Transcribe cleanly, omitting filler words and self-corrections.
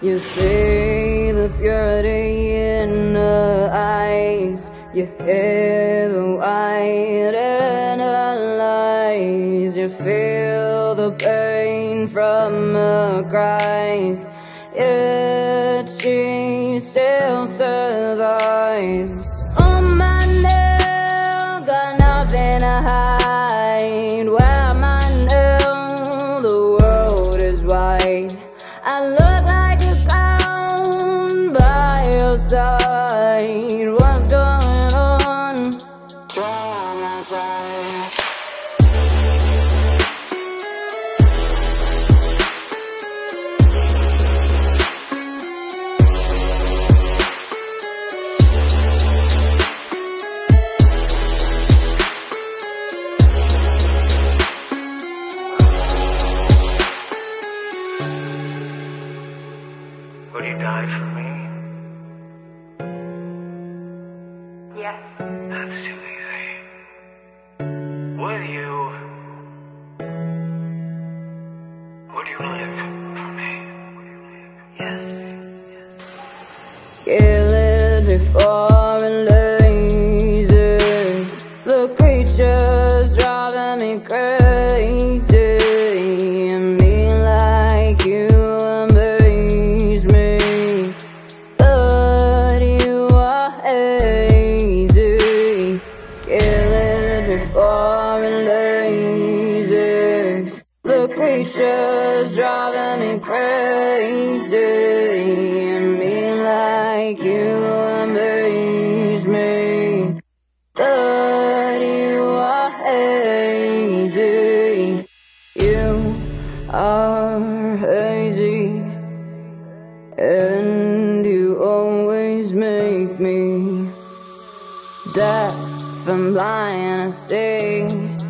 You see the purity in her eyes, you hear the white in her lies, you feel the pain from her cries, yet she still survives. On my nail, got nothing to hide. Where am I now? The world is wide. I look like a clown by your side. What's going on? Try my side. Would you die for me? Yes. That's too easy. Would you live for me? Yes. Kill it before it lasers. The creatures driving me crazy. And me like you amaze me, but you are hazy. Kill it before it lasers. The creatures driving me crazy. And me like you amaze me, but you are hazy. You are hazy, and you always make me deaf and blind to see